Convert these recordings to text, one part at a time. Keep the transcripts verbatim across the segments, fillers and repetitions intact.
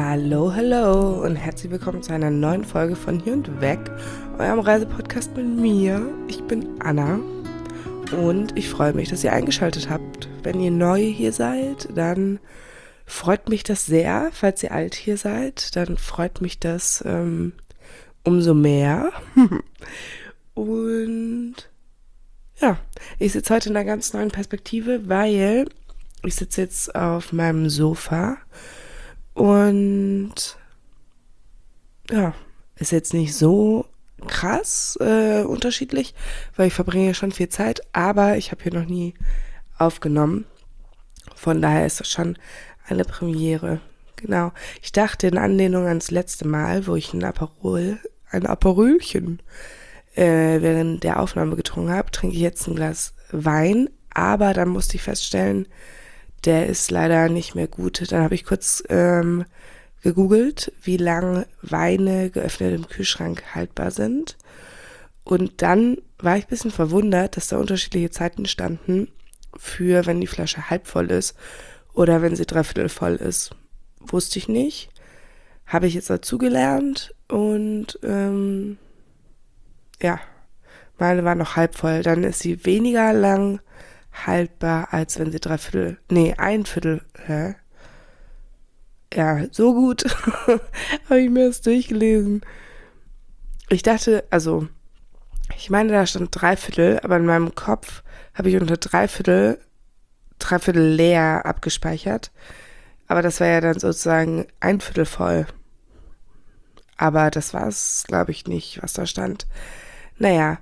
Hallo, hallo und herzlich willkommen zu einer neuen Folge von Hier und Weg, eurem Reisepodcast mit mir. Ich bin Anna und ich freue mich, dass ihr eingeschaltet habt. Wenn ihr neu hier seid, dann freut mich das sehr. Falls ihr alt hier seid, dann freut mich das ähm, umso mehr. Und ja, ich sitze heute in einer ganz neuen Perspektive, weil ich sitze jetzt auf meinem Sofa. Und ja, ist jetzt nicht so krass äh, unterschiedlich, weil ich verbringe schon viel Zeit, aber ich habe hier noch nie aufgenommen. Von daher ist das schon eine Premiere. Genau. Ich dachte in Anlehnung ans letzte Mal, wo ich ein Aperol, ein Aperolchen äh, während der Aufnahme getrunken habe, trinke ich jetzt ein Glas Wein, aber dann musste ich feststellen, der ist leider nicht mehr gut. Dann habe ich kurz ähm, gegoogelt, wie lang Weine geöffnet im Kühlschrank haltbar sind. Und dann war ich ein bisschen verwundert, dass da unterschiedliche Zeiten standen für, wenn die Flasche halb voll ist oder wenn sie dreiviertel voll ist. Wusste ich nicht. Habe ich jetzt dazu gelernt und ähm, ja, meine war noch halb voll. Dann ist sie weniger lang haltbar, als wenn sie drei Viertel, nee, ein Viertel, hä? Ja, so gut habe ich mir das durchgelesen. Ich dachte, also, ich meine, da stand drei Viertel, aber in meinem Kopf habe ich unter drei Viertel, drei Viertel leer abgespeichert. Aber das war ja dann sozusagen ein Viertel voll. Aber das war es, glaube ich, nicht, was da stand. Naja,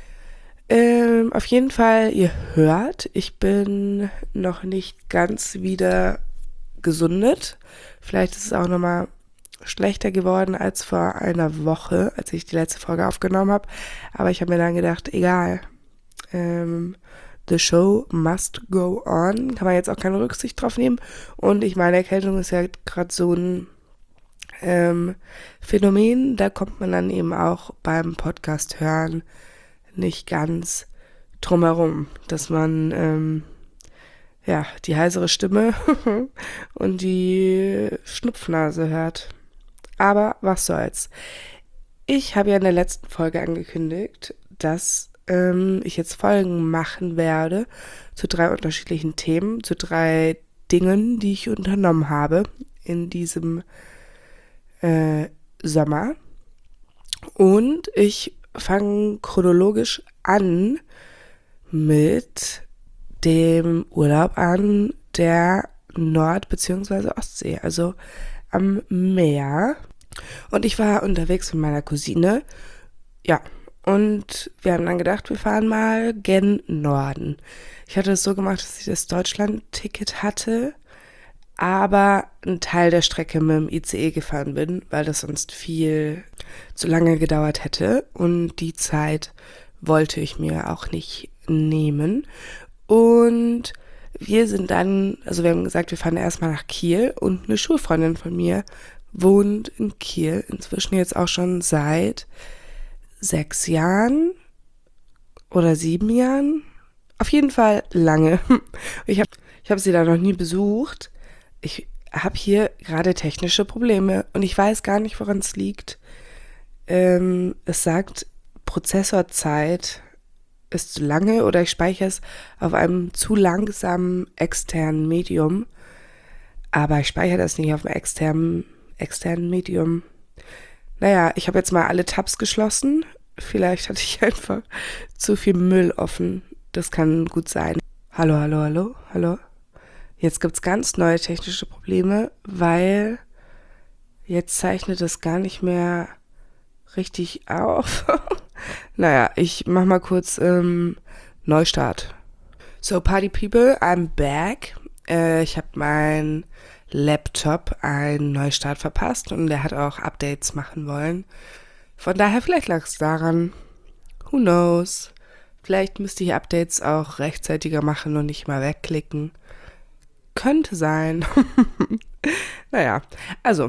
Ähm, auf jeden Fall, ihr hört, ich bin noch nicht ganz wieder gesundet. Vielleicht ist es auch nochmal schlechter geworden als vor einer Woche, als ich die letzte Folge aufgenommen habe. Aber ich habe mir dann gedacht, egal, ähm, the show must go on. Kann man jetzt auch keine Rücksicht drauf nehmen. Und ich meine, Erkältung ist ja gerade so ein ähm, Phänomen. Da kommt man dann eben auch beim Podcast hören nicht ganz drumherum, dass man ähm, ja die heisere Stimme und die Schnupfnase hört. Aber was soll's. Ich habe ja in der letzten Folge angekündigt, dass ähm, ich jetzt Folgen machen werde zu drei unterschiedlichen Themen, zu drei Dingen, die ich unternommen habe in diesem äh, Sommer. Und ich fangen chronologisch an mit dem Urlaub an der Nord- bzw. Ostsee, also am Meer. Und ich war unterwegs mit meiner Cousine, ja, und wir haben dann gedacht, wir fahren mal gen Norden. Ich hatte es so gemacht, dass ich das Deutschland-Ticket hatte, aber einen Teil der Strecke mit dem I C E gefahren bin, weil das sonst viel zu lange gedauert hätte und die Zeit wollte ich mir auch nicht nehmen. Und wir sind dann, also wir haben gesagt, wir fahren erstmal nach Kiel und eine Schulfreundin von mir wohnt in Kiel, inzwischen jetzt auch schon seit sechs Jahren oder sieben Jahren, auf jeden Fall lange. Ich habe ich hab sie da noch nie besucht. Ich habe hier gerade technische Probleme und ich weiß gar nicht, woran es liegt. Ähm, es sagt, Prozessorzeit ist zu lange oder ich speichere es auf einem zu langsamen externen Medium. Aber ich speichere das nicht auf einem externen, externen Medium. Naja, ich habe jetzt mal alle Tabs geschlossen. Vielleicht hatte ich einfach zu viel Müll offen. Das kann gut sein. Hallo, hallo, hallo, hallo. Jetzt gibt's ganz neue technische Probleme, weil jetzt zeichnet es gar nicht mehr richtig auf. Naja, ich mach mal kurz ähm, Neustart. So, Party People, I'm back. Äh, ich habe meinen Laptop einen Neustart verpasst und der hat auch Updates machen wollen. Von daher, vielleicht lag es daran. Who knows? Vielleicht müsste ich Updates auch rechtzeitiger machen und nicht mal wegklicken. Könnte sein. Naja, also,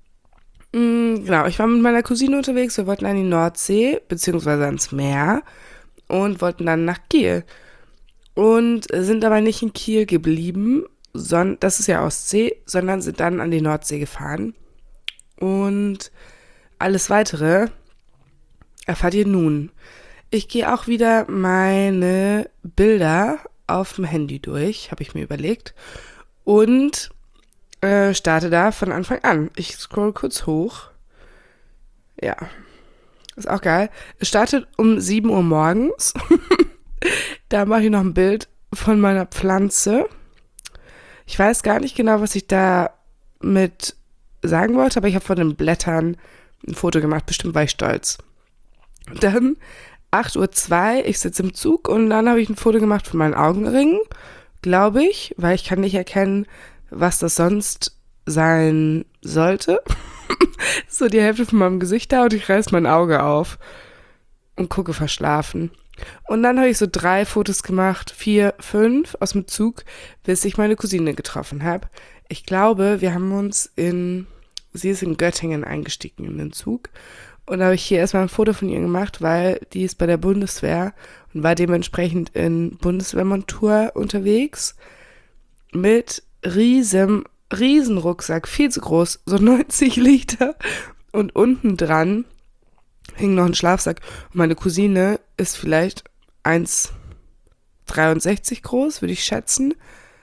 mh, genau, ich war mit meiner Cousine unterwegs, wir wollten an die Nordsee, beziehungsweise ans Meer und wollten dann nach Kiel. Und sind aber nicht in Kiel geblieben, son- das ist ja Ostsee, sondern sind dann an die Nordsee gefahren. Und alles Weitere erfahrt ihr nun. Ich gehe auch wieder meine Bilder auf dem Handy durch, habe ich mir überlegt. Und äh, starte da von Anfang an. Ich scroll kurz hoch. Ja, ist auch geil. Es startet um sieben Uhr morgens. Da mache ich noch ein Bild von meiner Pflanze. Ich weiß gar nicht genau, was ich da mit sagen wollte, aber ich habe von den Blättern ein Foto gemacht. Bestimmt war ich stolz. Dann acht Uhr zwei, ich sitze im Zug und dann habe ich ein Foto gemacht von meinen Augenringen, glaube ich, weil ich kann nicht erkennen, was das sonst sein sollte. So die Hälfte von meinem Gesicht da und ich reiß mein Auge auf und gucke verschlafen. Und dann habe ich so drei Fotos gemacht, vier, fünf aus dem Zug, bis ich meine Cousine getroffen habe. Ich glaube, wir haben uns in, sie ist in Göttingen eingestiegen in den Zug. Und da habe ich hier erstmal ein Foto von ihr gemacht, weil die ist bei der Bundeswehr und war dementsprechend in Bundeswehrmontur unterwegs mit riesem, riesen Rucksack, viel zu groß, so neunzig Liter. Und unten dran hing noch ein Schlafsack. Und meine Cousine ist vielleicht eins Komma dreiundsechzig groß, würde ich schätzen.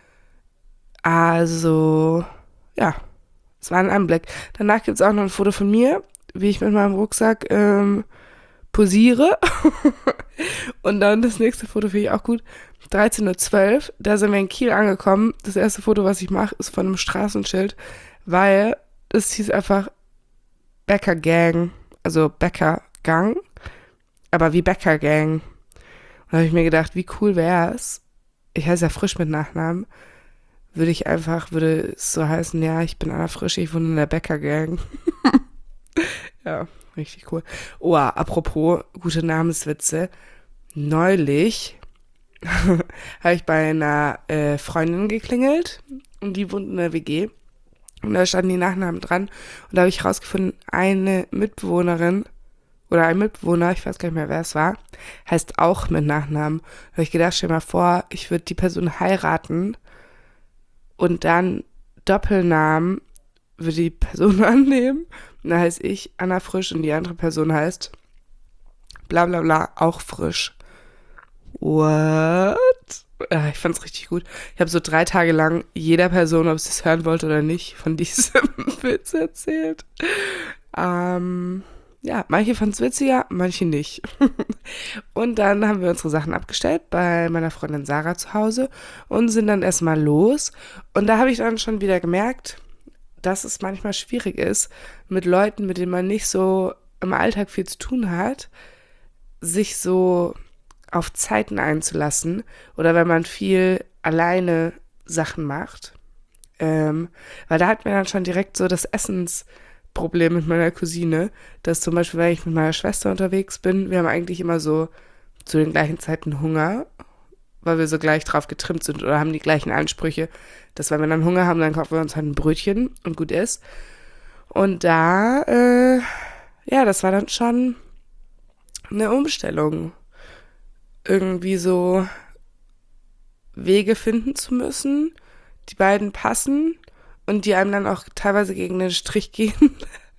Also, ja, es war ein Anblick. Danach gibt es auch noch ein Foto von mir, wie ich mit meinem Rucksack ähm, posiere. Und dann das nächste Foto finde ich auch gut. dreizehn Uhr zwölf, da sind wir in Kiel angekommen. Das erste Foto, was ich mache, ist von einem Straßenschild, weil es hieß einfach Bäcker Gang, also Bäcker Gang, aber wie Bäcker Gang. Und da habe ich mir gedacht, wie cool wäre es, ich heiße ja Frisch mit Nachnamen, würde ich einfach, würde es so heißen, ja, ich bin Anna Frisch, ich wohne in der Bäcker Gang. Ja, richtig cool. Oh, apropos gute Namenswitze. Neulich habe ich bei einer äh, Freundin geklingelt und die wohnt in der W G. Und da standen die Nachnamen dran. Und da habe ich rausgefunden, eine Mitbewohnerin oder ein Mitbewohner, ich weiß gar nicht mehr, wer es war, heißt auch mit Nachnamen. Da habe ich gedacht, stell dir mal vor, ich würde die Person heiraten und dann Doppelnamen würde die Person annehmen. Und da heiße ich Anna Frisch und die andere Person heißt bla bla bla, auch Frisch. What? Ja, ich fand's richtig gut. Ich habe so drei Tage lang jeder Person, ob sie es hören wollte oder nicht, von diesem Witz erzählt. Ähm, ja, manche fanden es witziger, manche nicht. Und dann haben wir unsere Sachen abgestellt bei meiner Freundin Sarah zu Hause und sind dann erstmal los. Und da habe ich dann schon wieder gemerkt, dass es manchmal schwierig ist, mit Leuten, mit denen man nicht so im Alltag viel zu tun hat, sich so auf Zeiten einzulassen oder wenn man viel alleine Sachen macht. Ähm, weil da hatten wir dann schon direkt so das Essensproblem mit meiner Cousine, dass zum Beispiel, wenn ich mit meiner Schwester unterwegs bin, wir haben eigentlich immer so zu den gleichen Zeiten Hunger, weil wir so gleich drauf getrimmt sind oder haben die gleichen Ansprüche, dass wenn wir dann Hunger haben, dann kaufen wir uns halt ein Brötchen und gut ist. Und da, äh, ja, das war dann schon eine Umstellung, irgendwie so Wege finden zu müssen, die beiden passen und die einem dann auch teilweise gegen den Strich gehen.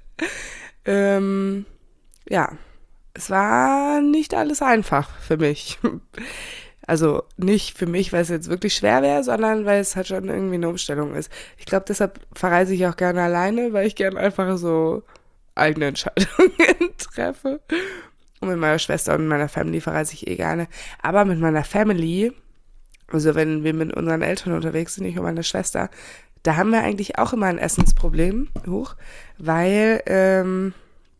ähm, ja, es war nicht alles einfach für mich. Also nicht für mich, weil es jetzt wirklich schwer wäre, sondern weil es halt schon irgendwie eine Umstellung ist. Ich glaube, deshalb verreise ich auch gerne alleine, weil ich gerne einfach so eigene Entscheidungen treffe. Und mit meiner Schwester und meiner Family verreise ich eh gerne. Aber mit meiner Family, also wenn wir mit unseren Eltern unterwegs sind, ich und meine Schwester, da haben wir eigentlich auch immer ein Essensproblem, hoch, weil ähm,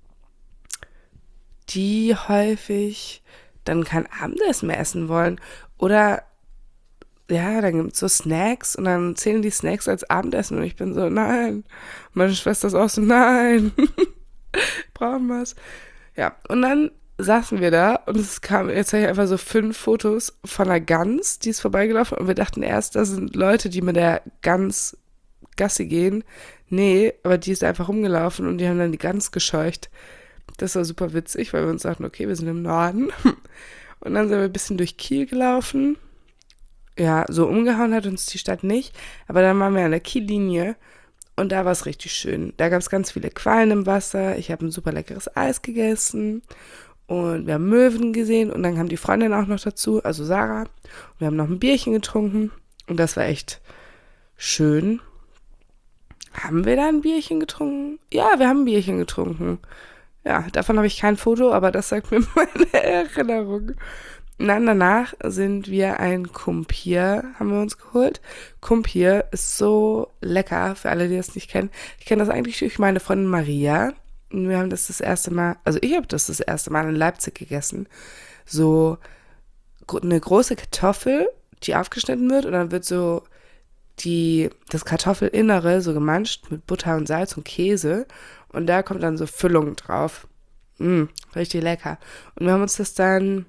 die häufig dann kein Abendessen mehr essen wollen. Oder ja, dann gibt es so Snacks und dann zählen die Snacks als Abendessen und ich bin so, nein. Meine Schwester ist auch so, nein. Brauchen wir es. Ja, und dann saßen wir da und es kam, jetzt habe ich einfach so fünf Fotos von einer Gans, die ist vorbeigelaufen und wir dachten erst, das sind Leute, die mit der Gans Gassi gehen. Nee, aber die ist einfach rumgelaufen und die haben dann die Gans gescheucht. Das war super witzig, weil wir uns dachten, okay, wir sind im Norden. Und dann sind wir ein bisschen durch Kiel gelaufen. Ja, so umgehauen hat uns die Stadt nicht, aber dann waren wir an der Kiellinie Und da war es richtig schön. Da gab es ganz viele Quallen im Wasser. Ich habe ein super leckeres Eis gegessen. Und wir haben Möwen gesehen. Und dann kam die Freundin auch noch dazu, also Sarah. Und wir haben noch ein Bierchen getrunken. Und das war echt schön. Haben wir da ein Bierchen getrunken? Ja, wir haben ein Bierchen getrunken. Ja, davon habe ich kein Foto, aber das sagt mir meine Erinnerung. Und dann danach sind wir ein Kumpir, haben wir uns geholt. Kumpir ist so lecker, für alle, die das nicht kennen. Ich kenne das eigentlich durch meine Freundin Maria. Und wir haben das das erste Mal, also ich habe das das erste Mal in Leipzig gegessen. So eine große Kartoffel, die aufgeschnitten wird und dann wird so die, das Kartoffelinnere so gemanscht mit Butter und Salz und Käse. Und da kommt dann so Füllung drauf. Mm, richtig lecker. Und wir haben uns das dann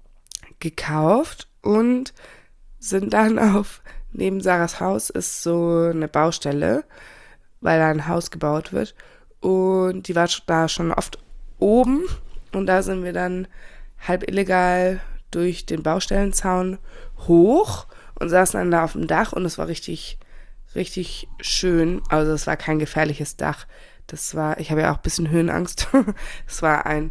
gekauft und sind dann auf, neben Sarahs Haus ist so eine Baustelle, weil da ein Haus gebaut wird und die war da schon oft oben und da sind wir dann halb illegal durch den Baustellenzaun hoch und saßen dann da auf dem Dach und es war richtig, richtig schön, also es war kein gefährliches Dach, das war, ich habe ja auch ein bisschen Höhenangst, es war ein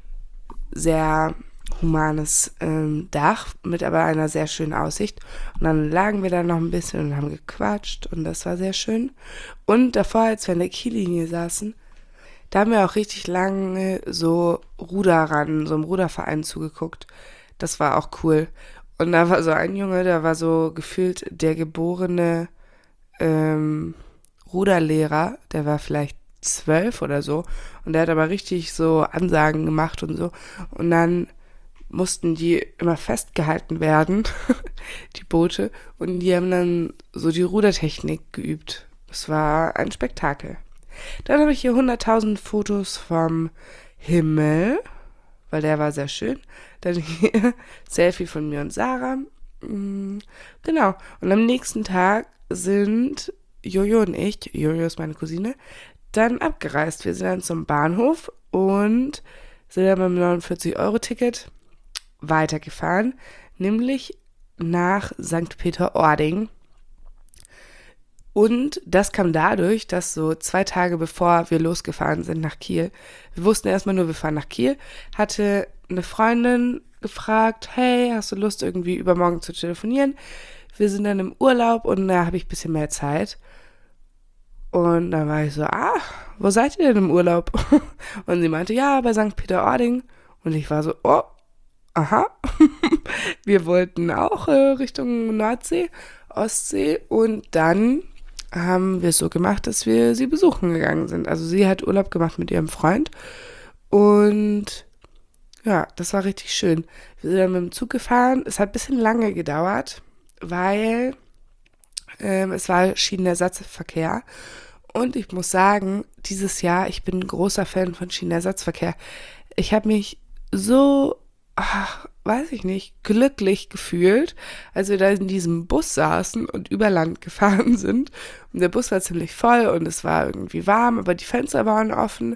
sehr humanes ähm, Dach mit aber einer sehr schönen Aussicht. Und dann lagen wir da noch ein bisschen und haben gequatscht und das war sehr schön. Und davor, als wir an der Kiellinie saßen, da haben wir auch richtig lange so Ruderern, so einem Ruderverein zugeguckt. Das war auch cool. Und da war so ein Junge, der war so gefühlt der geborene ähm, Ruderlehrer, der war vielleicht zwölf oder so. Und der hat aber richtig so Ansagen gemacht und so. Und dann mussten die immer festgehalten werden, die Boote, und die haben dann so die Rudertechnik geübt. Es war ein Spektakel. Dann habe ich hier hunderttausend Fotos vom Himmel, weil der war sehr schön. Dann hier Selfie von mir und Sarah. Genau. Und am nächsten Tag sind Jojo und ich, Jojo ist meine Cousine, dann abgereist. Wir sind dann zum Bahnhof und sind dann beim neunundvierzig-Euro-Ticket weitergefahren, nämlich nach Sankt Peter-Ording. Und das kam dadurch, dass so zwei Tage bevor wir losgefahren sind nach Kiel, wir wussten erstmal nur, wir fahren nach Kiel, hatte eine Freundin gefragt, hey, hast du Lust irgendwie übermorgen zu telefonieren? Wir sind dann im Urlaub und da habe ich ein bisschen mehr Zeit. Und dann war ich so, ah, wo seid ihr denn im Urlaub? Und sie meinte, ja, bei Sankt Peter-Ording. Und ich war so, oh, aha. Wir wollten auch äh, Richtung Nordsee, Ostsee. Und dann haben wir es so gemacht, dass wir sie besuchen gegangen sind. Also sie hat Urlaub gemacht mit ihrem Freund. Und ja, das war richtig schön. Wir sind dann mit dem Zug gefahren. Es hat ein bisschen lange gedauert, weil ähm, es war Schienenersatzverkehr. Und ich muss sagen, dieses Jahr, ich bin ein großer Fan von Schienenersatzverkehr. Ich habe mich so, ach, weiß ich nicht, glücklich gefühlt, als wir da in diesem Bus saßen und über Land gefahren sind. Und der Bus war ziemlich voll und es war irgendwie warm, aber die Fenster waren offen.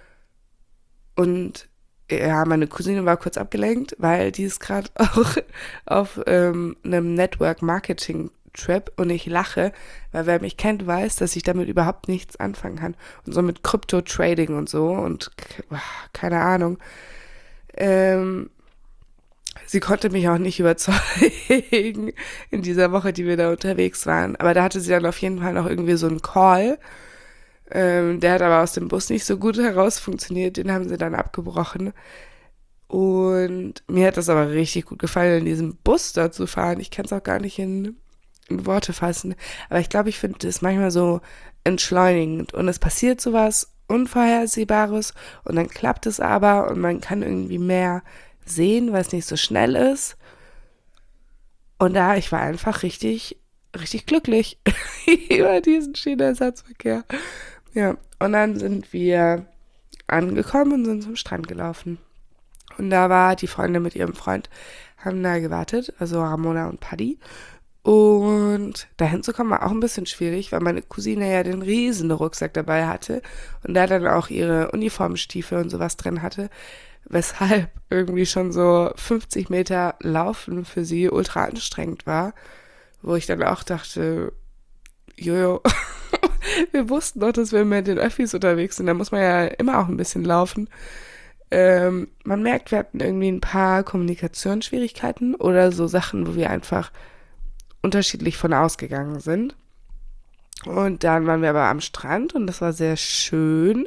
Und ja, meine Cousine war kurz abgelenkt, weil die ist gerade auch auf ähm, einem Network-Marketing-Trip und ich lache, weil wer mich kennt, weiß, dass ich damit überhaupt nichts anfangen kann. Und so mit Krypto-Trading und so und keine Ahnung. Ähm, sie konnte mich auch nicht überzeugen in dieser Woche, die wir da unterwegs waren. Aber da hatte sie dann auf jeden Fall noch irgendwie so einen Call. Ähm, der hat aber aus dem Bus nicht so gut heraus funktioniert. Den haben sie dann abgebrochen. Und mir hat das aber richtig gut gefallen, in diesem Bus da zu fahren. Ich kann es auch gar nicht in, in Worte fassen. Aber ich glaube, ich finde es manchmal so entschleunigend. Und es passiert sowas Unvorhersehbares und dann klappt es aber und man kann irgendwie mehr sehen, weil es nicht so schnell ist. Und da, ich war einfach richtig, richtig glücklich über diesen Schienenersatzverkehr. Ja, und dann sind wir angekommen und sind zum Strand gelaufen. Und da war die Freundin mit ihrem Freund, haben da gewartet, also Ramona und Paddy. Und dahin zu kommen war auch ein bisschen schwierig, weil meine Cousine ja den riesen Rucksack dabei hatte und da dann auch ihre Uniformstiefel und sowas drin hatte, weshalb irgendwie schon so fünfzig Meter Laufen für sie ultra anstrengend war, wo ich dann auch dachte, jojo, wir wussten doch, dass wir mit den Öffis unterwegs sind. Da muss man ja immer auch ein bisschen laufen. Ähm, man merkt, wir hatten irgendwie ein paar Kommunikationsschwierigkeiten oder so Sachen, wo wir einfach unterschiedlich von ausgegangen sind. Und dann waren wir aber am Strand und das war sehr schön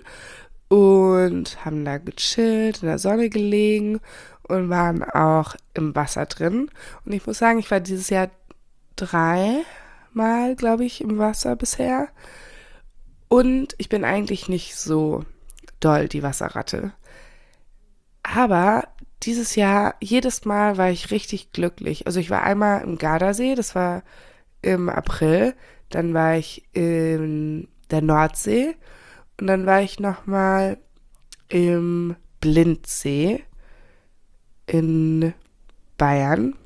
und haben da gechillt, in der Sonne gelegen und waren auch im Wasser drin. Und ich muss sagen, ich war dieses Jahr dreimal, glaube ich, im Wasser bisher. Und ich bin eigentlich nicht so doll die Wasserratte. Aber dieses Jahr, jedes Mal war ich richtig glücklich. Also ich war einmal im Gardasee, das war im April. Dann war ich in der Nordsee. Und dann war ich nochmal im Blindsee in Bayern.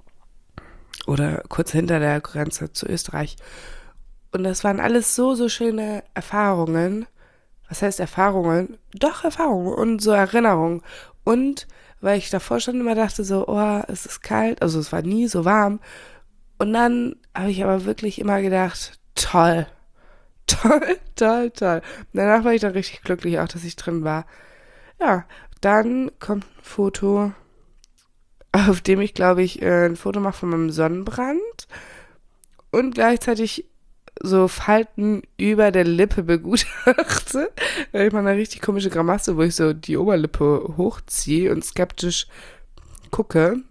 Oder kurz hinter der Grenze zu Österreich. Und das waren alles so, so schöne Erfahrungen. Was heißt Erfahrungen? Doch, Erfahrungen und so Erinnerungen. Und weil ich davor schon immer dachte so, oh, es ist kalt. Also es war nie so warm. Und dann habe ich aber wirklich immer gedacht, toll. Toll, toll, toll. Und danach war ich dann richtig glücklich, auch dass ich drin war. Ja, dann kommt ein Foto, auf dem ich, glaube ich, äh, ein Foto mache von meinem Sonnenbrand und gleichzeitig so Falten über der Lippe begutachte. Weil ich mache eine richtig komische Grimasse, wo ich so die Oberlippe hochziehe und skeptisch gucke.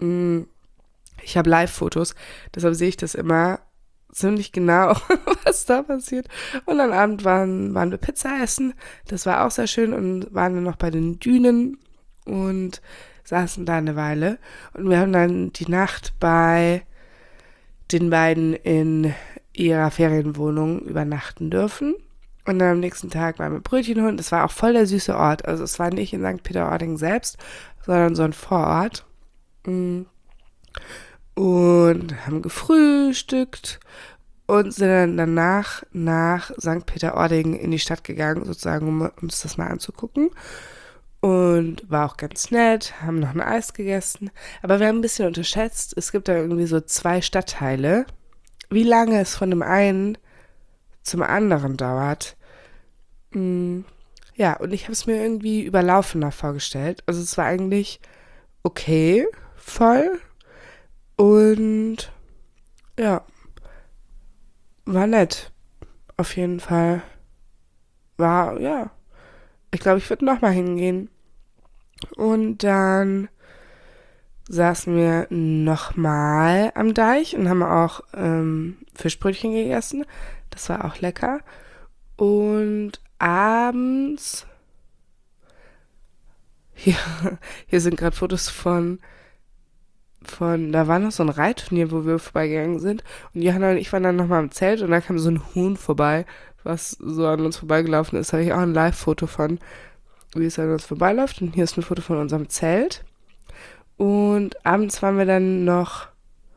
Ich habe Live-Fotos, deshalb sehe ich das immer ziemlich genau, was da passiert. Und am Abend waren, waren wir Pizza essen. Das war auch sehr schön und waren dann noch bei den Dünen und saßen da eine Weile. Und wir haben dann die Nacht bei den beiden in ihrer Ferienwohnung übernachten dürfen. Und dann am nächsten Tag waren wir Brötchen holen. Das war auch voll der süße Ort. Also es war nicht in Sankt Peter-Ording selbst, sondern so ein Vorort. Und haben gefrühstückt und sind dann danach nach Sankt Peter-Ording in die Stadt gegangen, sozusagen, um uns das mal anzugucken. Und war auch ganz nett, haben noch ein Eis gegessen. Aber wir haben ein bisschen unterschätzt, es gibt da irgendwie so zwei Stadtteile. Wie lange es von dem einen zum anderen dauert. Ja, und ich habe es mir irgendwie überlaufener vorgestellt. Also es war eigentlich okay, voll. Und ja, war nett. Auf jeden Fall. War, ja. Ich glaube, ich würde nochmal hingehen. Und dann saßen wir nochmal am Deich und haben auch ähm, Fischbrötchen gegessen. Das war auch lecker. Und abends, hier, hier sind gerade Fotos von, von, da war noch so ein Reitturnier, wo wir vorbeigegangen sind. Und Johanna und ich waren dann nochmal im Zelt und da kam so ein Huhn vorbei, was so an uns vorbeigelaufen ist. Da habe ich auch ein Live-Foto von, wie es an uns vorbeiläuft. Und hier ist ein Foto von unserem Zelt. Und abends waren wir dann noch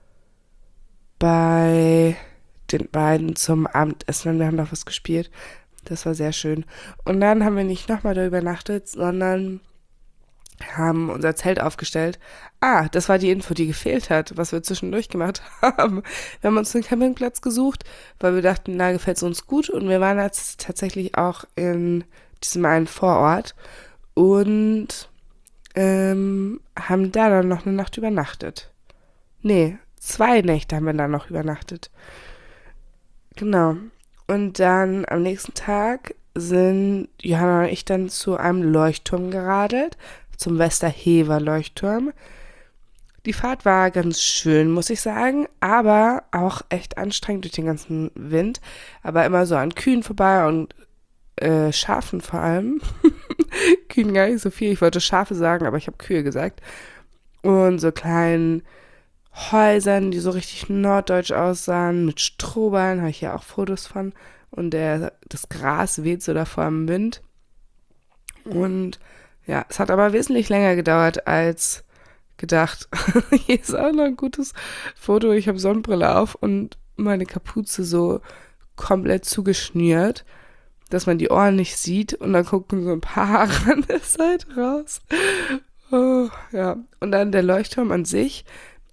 bei den beiden zum Abendessen und wir haben noch was gespielt. Das war sehr schön. Und dann haben wir nicht nochmal da übernachtet, sondern haben unser Zelt aufgestellt. Ah, das war die Info, die gefehlt hat, was wir zwischendurch gemacht haben. Wir haben uns einen Campingplatz gesucht, weil wir dachten, da gefällt es uns gut. Und wir waren jetzt tatsächlich auch in diesem einen Vorort und ähm, haben da dann noch eine Nacht übernachtet. Nee, zwei Nächte haben wir da noch übernachtet. Genau. Und dann am nächsten Tag sind Johanna und ich dann zu einem Leuchtturm geradelt, zum Westerhever Leuchtturm. Die Fahrt war ganz schön, muss ich sagen, aber auch echt anstrengend durch den ganzen Wind. Aber immer so an Kühen vorbei und äh, Schafen vor allem. Kühen gar nicht so viel, ich wollte Schafe sagen, aber ich habe Kühe gesagt. Und so kleinen Häusern, die so richtig norddeutsch aussahen, mit Strohballen, habe ich ja auch Fotos von. Und der, das Gras weht so davor im Wind. Und ja, es hat aber wesentlich länger gedauert als gedacht. Hier ist auch noch ein gutes Foto. Ich habe Sonnenbrille auf und meine Kapuze so komplett zugeschnürt, dass man die Ohren nicht sieht. Und dann gucken so ein paar Haare an der Seite raus. Oh, ja. Und dann der Leuchtturm an sich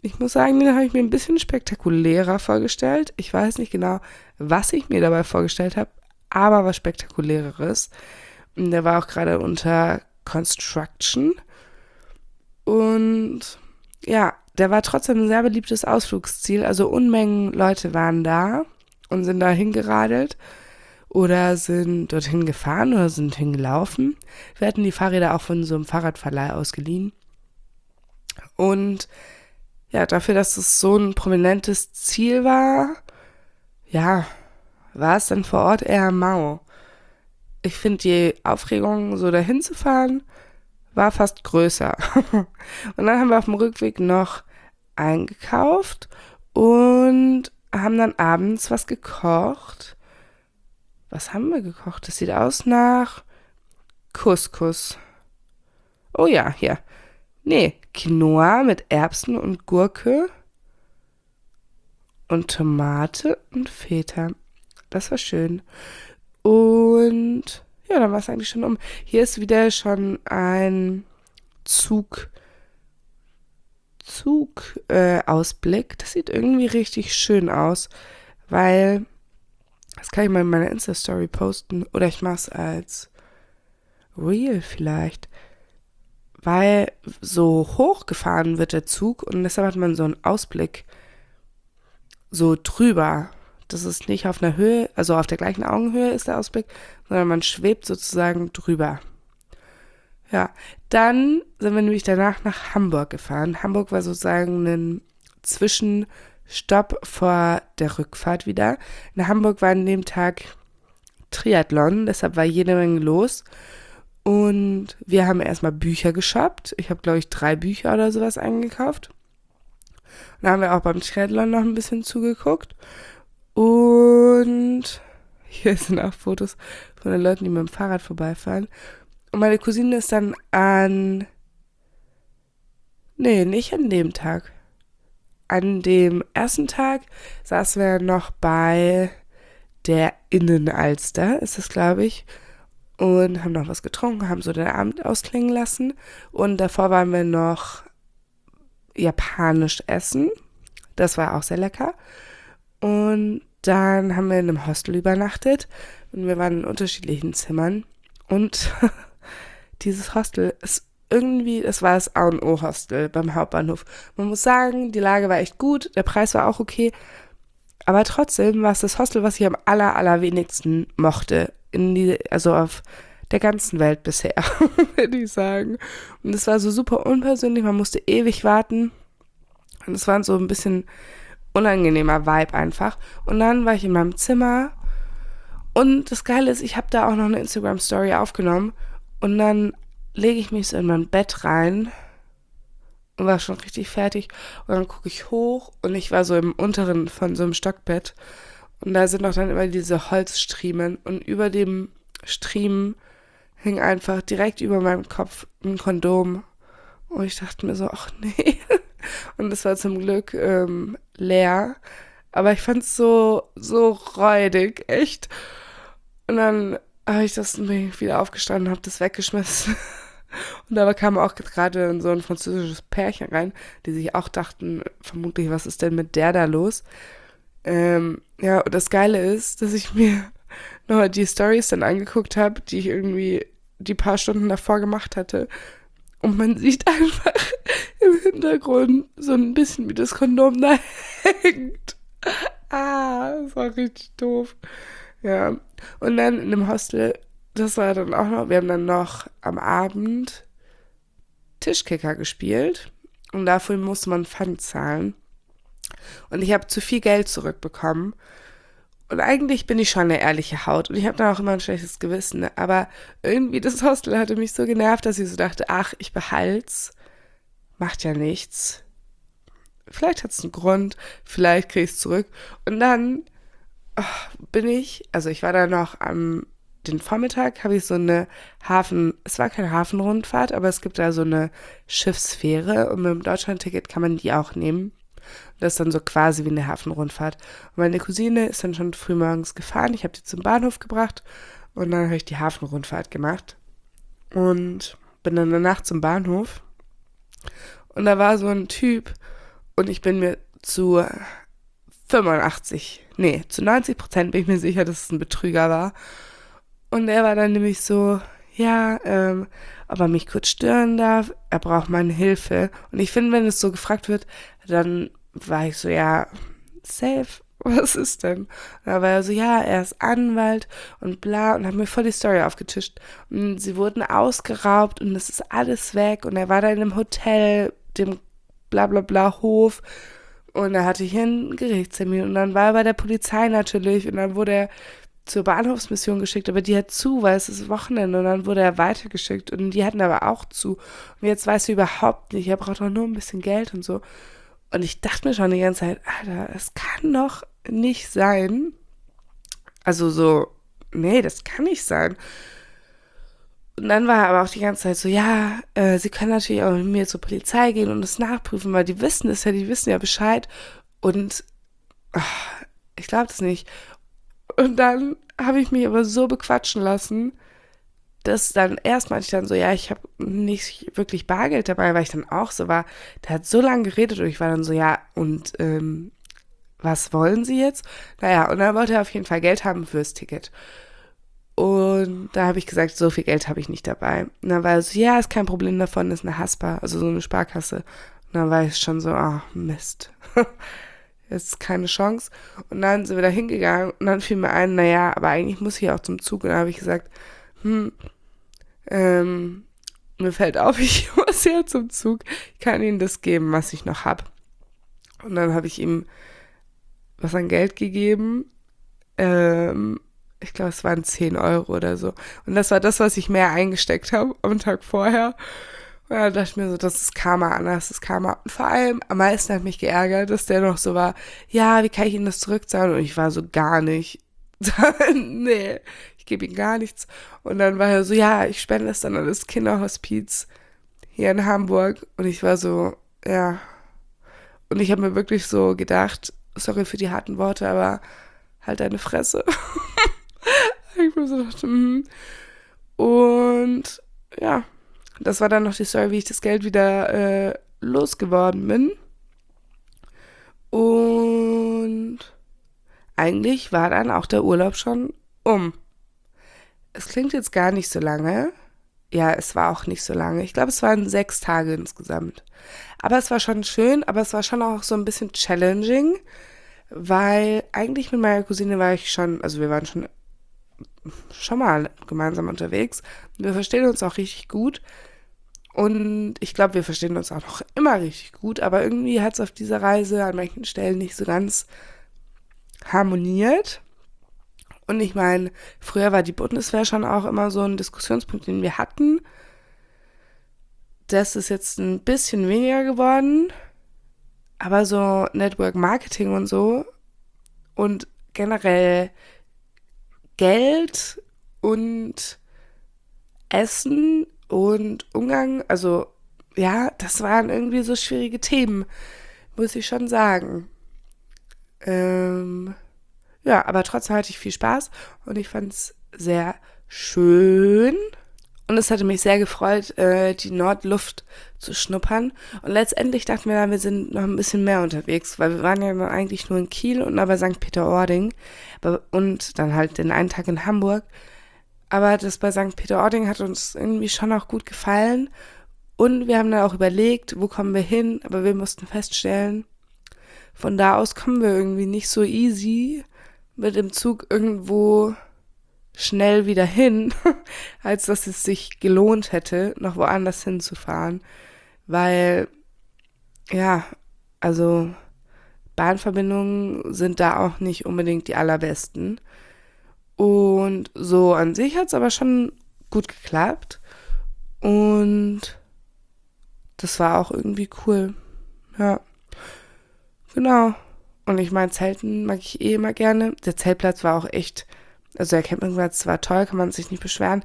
Ich muss sagen, den habe ich mir ein bisschen spektakulärer vorgestellt. Ich weiß nicht genau, was ich mir dabei vorgestellt habe, aber was Spektakuläres. Und der war auch gerade unter Construction. Und ja, der war trotzdem ein sehr beliebtes Ausflugsziel. Also Unmengen Leute waren da und sind da hingeradelt oder sind dorthin gefahren oder sind hingelaufen. Wir hatten die Fahrräder auch von so einem Fahrradverleih ausgeliehen. Und ja, dafür, dass es so ein prominentes Ziel war, ja, war es dann vor Ort eher mau. Ich finde, die Aufregung, so dahin zu fahren, war fast größer. Und dann haben wir auf dem Rückweg noch eingekauft und haben dann abends was gekocht. Was haben wir gekocht? Das sieht aus nach Couscous. Oh ja, hier. Nee, Quinoa mit Erbsen und Gurke und Tomate und Feta. Das war schön. Und ja, dann war es eigentlich schon um. Hier ist wieder schon ein Zug, Zug, äh, Ausblick. Das sieht irgendwie richtig schön aus, weil, das kann ich mal in meiner Insta-Story posten oder ich mache es als Reel vielleicht, weil so hochgefahren wird der Zug und deshalb hat man so einen Ausblick so drüber. Das ist nicht auf einer Höhe, also auf der gleichen Augenhöhe ist der Ausblick, sondern man schwebt sozusagen drüber. Ja, dann sind wir nämlich danach nach Hamburg gefahren. Hamburg war sozusagen ein Zwischenstopp vor der Rückfahrt wieder. In Hamburg war an dem Tag Triathlon, deshalb war jede Menge los. Und wir haben erstmal Bücher geshoppt. Ich habe, glaube ich, drei Bücher oder sowas eingekauft. Und dann haben wir auch beim Triathlon noch ein bisschen zugeguckt. Und hier sind auch Fotos von den Leuten, die mit dem Fahrrad vorbeifahren. Und meine Cousine ist dann an, nee, nicht an dem Tag. An dem ersten Tag saßen wir noch bei der Innenalster, ist das, glaube ich, und haben noch was getrunken, haben so den Abend ausklingen lassen. Und davor waren wir noch japanisch essen. Das war auch sehr lecker. Und dann haben wir in einem Hostel übernachtet und wir waren in unterschiedlichen Zimmern. Und dieses Hostel ist irgendwie, das war das A und O Hostel beim Hauptbahnhof. Man muss sagen, die Lage war echt gut, der Preis war auch okay. Aber trotzdem war es das Hostel, was ich am aller, allerwenigsten mochte. In die, also auf der ganzen Welt bisher, würde ich sagen. Und es war so super unpersönlich, man musste ewig warten. Und es war so ein bisschen unangenehmer Vibe einfach. Und dann war ich in meinem Zimmer. Und das Geile ist, ich habe da auch noch eine Instagram-Story aufgenommen. Und dann lege ich mich so in mein Bett rein und war schon richtig fertig. Und dann gucke ich hoch und ich war so im unteren von so einem Stockbett. Und da sind auch dann immer diese Holzstriemen. Und über dem Striemen hing einfach direkt über meinem Kopf ein Kondom. Und ich dachte mir so, ach nee. Und es war zum Glück ähm, leer. Aber ich fand es so, so räudig, echt. Und dann habe ich das wieder aufgestanden, habe das weggeschmissen. Und dabei kam auch gerade so ein französisches Pärchen rein, die sich auch dachten, vermutlich, was ist denn mit der da los? Ähm, ja, und das Geile ist, dass ich mir nochmal die Storys dann angeguckt habe, die ich irgendwie die paar Stunden davor gemacht hatte. Und man sieht einfach im Hintergrund so ein bisschen, wie das Kondom da hängt. Ah, das war richtig doof. Ja, und dann in dem Hostel, das war dann auch noch, wir haben dann noch am Abend Tischkicker gespielt und dafür musste man Pfand zahlen. Und ich habe zu viel Geld zurückbekommen. Und eigentlich bin ich schon eine ehrliche Haut und ich habe dann auch immer ein schlechtes Gewissen. Ne? Aber irgendwie das Hostel hatte mich so genervt, dass ich so dachte, ach, ich behalt's. Macht ja nichts. Vielleicht hat es einen Grund, vielleicht kriege ich es zurück. Und dann oh, bin ich, also ich war da noch am den Vormittag, habe ich so eine Hafen, es war keine Hafenrundfahrt, aber es gibt da so eine Schiffsfähre und mit dem Deutschlandticket kann man die auch nehmen. Das ist dann so quasi wie eine Hafenrundfahrt. Und meine Cousine ist dann schon früh morgens gefahren. Ich habe die zum Bahnhof gebracht und dann habe ich die Hafenrundfahrt gemacht. Und bin dann danach zum Bahnhof. Und da war so ein Typ Und ich bin mir zu fünfundachtzig, nee, zu neunzig Prozent bin ich mir sicher, dass es ein Betrüger war. Und er war dann nämlich so, ja, ähm, ob er mich kurz stören darf, er braucht meine Hilfe. Und ich finde, wenn es so gefragt wird, dann war ich so, ja, safe, was ist denn? Und da war er so, ja, er ist Anwalt und bla und hat mir voll die Story aufgetischt. Und sie wurden ausgeraubt und es ist alles weg und er war da in einem Hotel, dem bla bla bla Hof und er hatte hier einen Gerichtstermin und dann war er bei der Polizei natürlich und dann wurde er zur Bahnhofsmission geschickt, aber die hat zu, weil es ist Wochenende und dann wurde er weitergeschickt und die hatten aber auch zu. Und jetzt weißt du überhaupt nicht, er braucht doch nur ein bisschen Geld und so. Und ich dachte mir schon die ganze Zeit, Alter, das kann doch nicht sein. Also so, nee, das kann nicht sein. Und dann war er aber auch die ganze Zeit so, ja, äh, sie können natürlich auch mit mir zur Polizei gehen und das nachprüfen, weil die wissen es ja, die wissen ja Bescheid. Und ach, ich glaube das nicht. Und dann habe ich mich aber so bequatschen lassen, dass dann erst meinte ich dann so, ja, ich habe nicht wirklich Bargeld dabei, weil ich dann auch so war, der hat so lange geredet und ich war dann so, ja, und ähm, was wollen Sie jetzt? Naja, und dann wollte er auf jeden Fall Geld haben fürs Ticket. Und da habe ich gesagt, so viel Geld habe ich nicht dabei. Und dann war er so, ja, ist kein Problem davon, ist eine Haspa, also so eine Sparkasse. Und dann war ich schon so, ah, oh, Mist. Jetzt keine Chance. Und dann sind wir da hingegangen und dann fiel mir ein, naja, aber eigentlich muss ich auch zum Zug. Und dann habe ich gesagt, hm, ähm, mir fällt auf, ich muss ja zum Zug. Ich kann Ihnen das geben, was ich noch habe. Und dann habe ich ihm was an Geld gegeben. Ähm, ich glaube, es waren zehn Euro oder so. Und das war das, was ich mehr eingesteckt habe am Tag vorher. Und dann dachte ich mir so, das ist Karma, Anna, das ist Karma. Und vor allem, am meisten hat mich geärgert, dass der noch so war, ja, wie kann ich Ihnen das zurückzahlen? Und ich war so, gar nicht. Nee, ich gebe ihm gar nichts. Und dann war er so, ja, ich spende es dann an das Kinderhospiz hier in Hamburg. Und ich war so, ja. Und ich habe mir wirklich so gedacht, sorry für die harten Worte, aber halt deine Fresse. Ich mir so dachte, mm. Und ja, das war dann noch die Story, wie ich das Geld wieder äh, losgeworden bin. Und eigentlich war dann auch der Urlaub schon um. Es klingt jetzt gar nicht so lange. Ja, es war auch nicht so lange. Ich glaube, es waren sechs Tage insgesamt. Aber es war schon schön, aber es war schon auch so ein bisschen challenging, weil eigentlich mit meiner Cousine war ich schon, also wir waren schon, schon mal gemeinsam unterwegs. Wir verstehen uns auch richtig gut. Und ich glaube, wir verstehen uns auch noch immer richtig gut, aber irgendwie hat es auf dieser Reise an manchen Stellen nicht so ganz harmoniert. Und ich meine, früher war die Bundeswehr schon auch immer so ein Diskussionspunkt, den wir hatten. Das ist jetzt ein bisschen weniger geworden, aber so Network Marketing und so und generell Geld und Essen und Umgang, also ja, das waren irgendwie so schwierige Themen, muss ich schon sagen. Ähm, ja, aber trotzdem hatte ich viel Spaß und ich fand es sehr schön. Und es hatte mich sehr gefreut, äh, die Nordluft zu schnuppern. Und letztendlich dachten wir dann, wir sind noch ein bisschen mehr unterwegs, weil wir waren ja dann eigentlich nur in Kiel und aber Sankt Peter-Ording und dann halt den einen Tag in Hamburg. Aber das bei Sankt Peter-Ording hat uns irgendwie schon auch gut gefallen. Und wir haben dann auch überlegt, wo kommen wir hin, aber wir mussten feststellen, von da aus kommen wir irgendwie nicht so easy mit dem Zug irgendwo schnell wieder hin, als dass es sich gelohnt hätte, noch woanders hinzufahren. Weil, ja, also Bahnverbindungen sind da auch nicht unbedingt die allerbesten. Und so an sich hat es aber schon gut geklappt. Und das war auch irgendwie cool. Ja, genau. Und ich meine, Zelten mag ich eh immer gerne. Der Zeltplatz war auch echt, also der Campingplatz war toll, kann man sich nicht beschweren.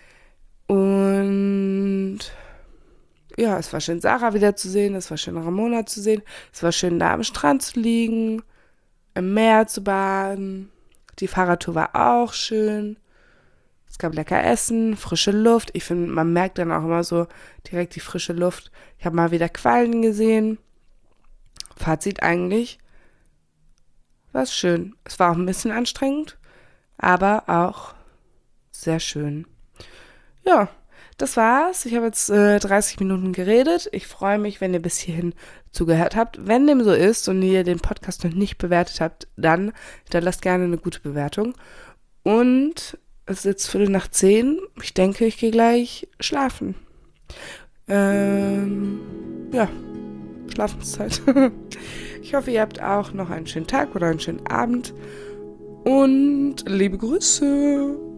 Und ja, es war schön, Sarah wiederzusehen, es war schön, Ramona zu sehen. Es war schön, da am Strand zu liegen, im Meer zu baden. Die Fahrradtour war auch schön. Es gab lecker Essen, frische Luft. Ich finde, man merkt dann auch immer so direkt die frische Luft. Ich habe mal wieder Quallen gesehen. Fazit eigentlich, war es schön. Es war auch ein bisschen anstrengend, aber auch sehr schön. Ja, das war's. Ich habe jetzt äh, dreißig Minuten geredet. Ich freue mich, wenn ihr bis hierhin zugehört habt. Wenn dem so ist und ihr den Podcast noch nicht bewertet habt, dann hinterlasst gerne eine gute Bewertung. Und es ist jetzt Viertel nach zehn. Ich denke, ich gehe gleich schlafen. Ähm, ja, Schlafenszeit. Ich hoffe, ihr habt auch noch einen schönen Tag oder einen schönen Abend. Und liebe Grüße.